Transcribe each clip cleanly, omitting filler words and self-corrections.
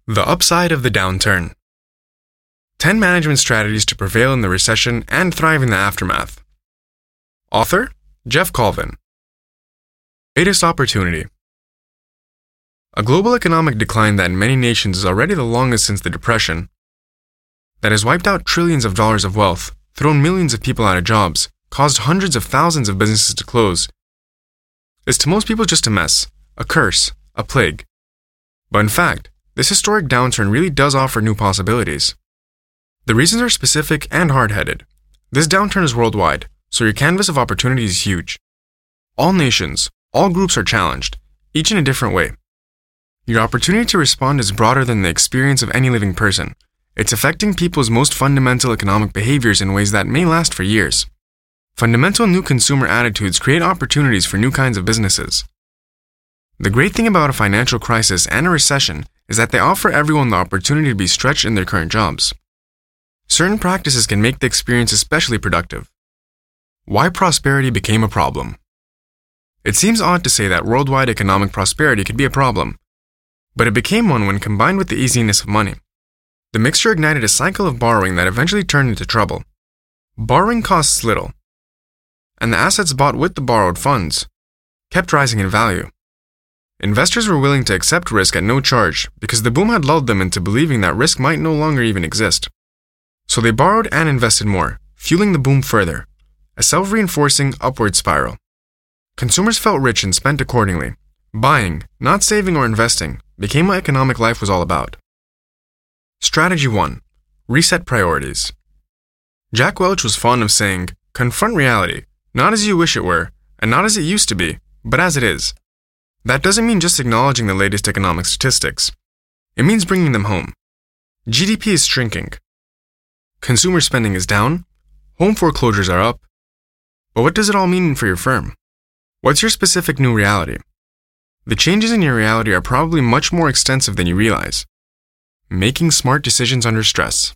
The upside of the downturn. 10 management strategies to prevail in the recession and thrive in the aftermath. Author, Jeff Colvin. Greatest opportunity. A global economic decline that in many nations is already the longest since the Depression, that has wiped out trillions of dollars of wealth, thrown millions of people out of jobs, caused hundreds of thousands of businesses to close, is to most people just a mess, a curse, a plague. But in fact, this historic downturn really does offer new possibilities. The reasons are specific and hard-headed. This downturn is worldwide, so your canvas of opportunity is huge. All nations, all groups are challenged, each in a different way. Your opportunity to respond is broader than the experience of any living person. It's affecting people's most fundamental economic behaviors in ways that may last for years. Fundamental new consumer attitudes create opportunities for new kinds of businesses. The great thing about a financial crisis and a recession is that they offer everyone the opportunity to be stretched in their current jobs. Certain practices can make the experience especially productive. Why prosperity became a problem. It seems odd to say that worldwide economic prosperity could be a problem, but it became one when combined with the easiness of money. The mixture ignited a cycle of borrowing that eventually turned into trouble. Borrowing costs little, and the assets bought with the borrowed funds kept rising in value. Investors were willing to accept risk at no charge because the boom had lulled them into believing that risk might no longer even exist. So they borrowed and invested more, fueling the boom further, a self-reinforcing upward spiral. Consumers felt rich and spent accordingly. Buying, not saving or investing, became what economic life was all about. Strategy 1. Reset priorities. Jack Welch was fond of saying, confront reality, not as you wish it were, and not as it used to be, but as it is. That doesn't mean just acknowledging the latest economic statistics. It means bringing them home. GDP is shrinking. Consumer spending is down. Home foreclosures are up. But what does it all mean for your firm? What's your specific new reality? The changes in your reality are probably much more extensive than you realize. Making smart decisions under stress.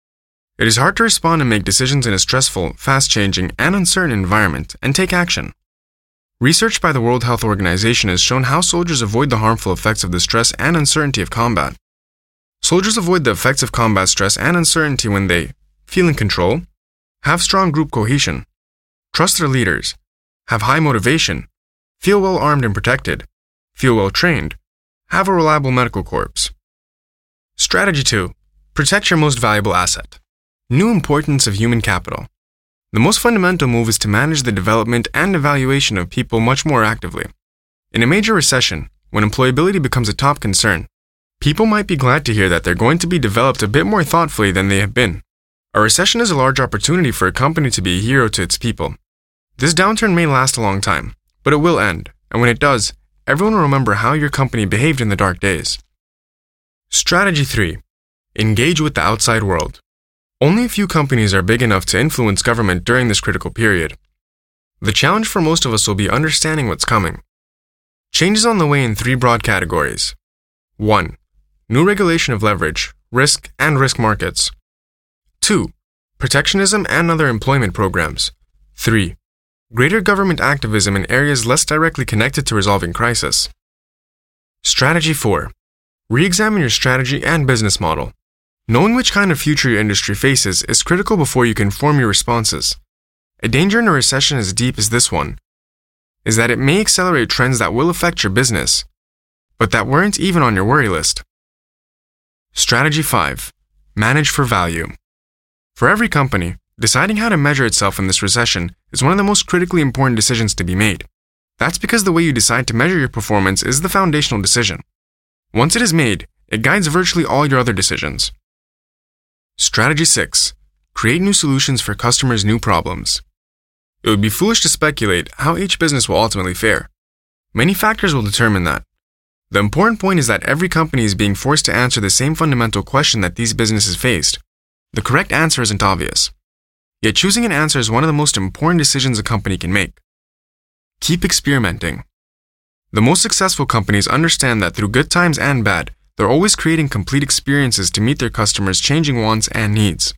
It is hard to respond and make decisions in a stressful, fast-changing, and uncertain environment and take action. Research by the World Health Organization has shown how soldiers avoid the harmful effects of the stress and uncertainty of combat. Soldiers avoid the effects of combat stress and uncertainty when they feel in control, have strong group cohesion, trust their leaders, have high motivation, feel well armed and protected, feel well trained, have a reliable medical corps. Strategy 2. Protect your most valuable asset. New importance of human capital. The most fundamental move is to manage the development and evaluation of people much more actively. In a major recession, when employability becomes a top concern, people might be glad to hear that they're going to be developed a bit more thoughtfully than they have been. A recession is a large opportunity for a company to be a hero to its people. This downturn may last a long time, but it will end, and when it does, everyone will remember how your company behaved in the dark days. Strategy 3. Engage with the outside world. Only a few companies are big enough to influence government during this critical period. The challenge for most of us will be understanding what's coming. Change is on the way in 3 broad categories. 1. New regulation of leverage, risk, and risk markets. 2. Protectionism and other employment programs. 3. Greater government activism in areas less directly connected to resolving crisis. Strategy 4. Re-examine your strategy and business model. Knowing which kind of future your industry faces is critical before you can form your responses. A danger in a recession as deep as this one is that it may accelerate trends that will affect your business, but that weren't even on your worry list. Strategy 5. Manage for value. For every company, deciding how to measure itself in this recession is one of the most critically important decisions to be made. That's because the way you decide to measure your performance is the foundational decision. Once it is made, it guides virtually all your other decisions. Strategy 6. Create new solutions for customers' new problems. It would be foolish to speculate how each business will ultimately fare. Many factors will determine that. The important point is that every company is being forced to answer the same fundamental question that these businesses faced. The correct answer isn't obvious. Yet choosing an answer is one of the most important decisions a company can make. Keep experimenting. The most successful companies understand that through good times and bad, they're always creating complete experiences to meet their customers' changing wants and needs.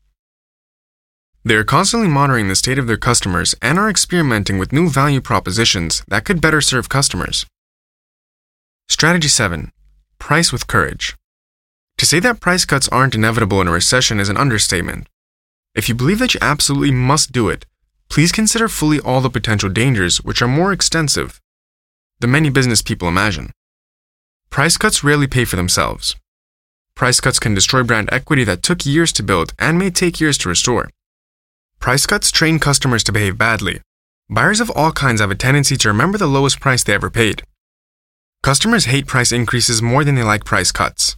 They are constantly monitoring the state of their customers and are experimenting with new value propositions that could better serve customers. Strategy 7. Price with courage. To say that price cuts aren't inevitable in a recession is an understatement. If you believe that you absolutely must do it, please consider fully all the potential dangers which are more extensive than many business people imagine. Price cuts rarely pay for themselves. Price cuts can destroy brand equity that took years to build and may take years to restore. Price cuts train customers to behave badly. Buyers of all kinds have a tendency to remember the lowest price they ever paid. Customers hate price increases more than they like price cuts.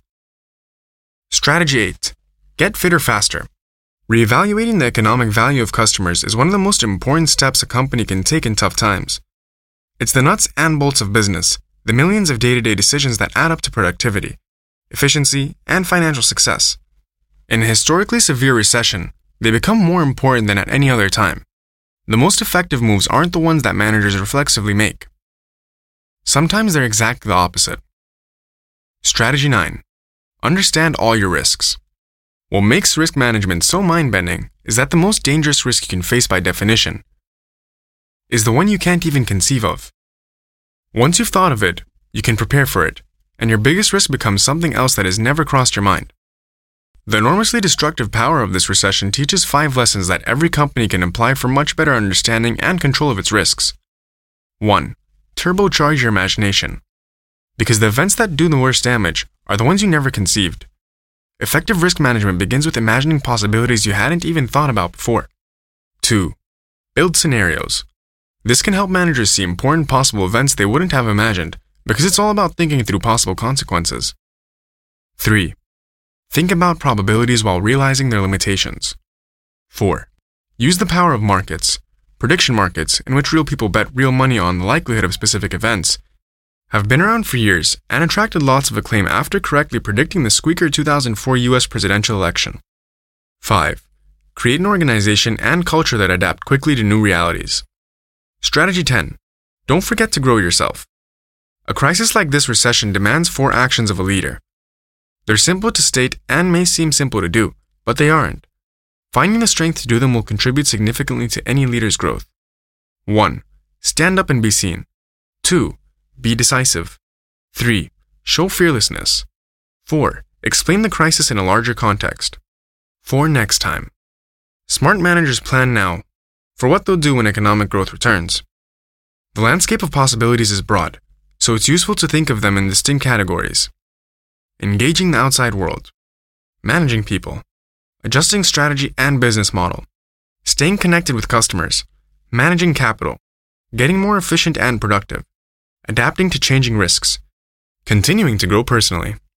Strategy 8. Get fitter faster. Reevaluating the economic value of customers is one of the most important steps a company can take in tough times. It's the nuts and bolts of business, the millions of day-to-day decisions that add up to productivity, efficiency, and financial success. In a historically severe recession, they become more important than at any other time. The most effective moves aren't the ones that managers reflexively make. Sometimes they're exactly the opposite. Strategy 9. Understand all your risks. What makes risk management so mind-bending is that the most dangerous risk you can face by definition is the one you can't even conceive of. Once you've thought of it, you can prepare for it, and your biggest risk becomes something else that has never crossed your mind. The enormously destructive power of this recession teaches 5 lessons that every company can apply for much better understanding and control of its risks. 1. Turbocharge your imagination. Because the events that do the worst damage are the ones you never conceived. Effective risk management begins with imagining possibilities you hadn't even thought about before. 2. Build scenarios. This can help managers see important possible events they wouldn't have imagined because it's all about thinking through possible consequences. 3. Think about probabilities while realizing their limitations. 4. Use the power of markets. Prediction markets, in which real people bet real money on the likelihood of specific events, have been around for years and attracted lots of acclaim after correctly predicting the squeaker 2004 US presidential election. 5. Create an organization and culture that adapt quickly to new realities. Strategy 10. Don't forget to grow yourself. A crisis like this recession demands 4 actions of a leader. They're simple to state and may seem simple to do, but they aren't. Finding the strength to do them will contribute significantly to any leader's growth. 1. Stand up and be seen. 2. Be decisive. 3. Show fearlessness. 4. Explain the crisis in a larger context. For next time. Smart managers plan now for what they'll do when economic growth returns. The landscape of possibilities is broad, so it's useful to think of them in distinct categories. Engaging the outside world. Managing people. Adjusting strategy and business model. Staying connected with customers. Managing capital. Getting more efficient and productive. Adapting to changing risks. Continuing to grow personally.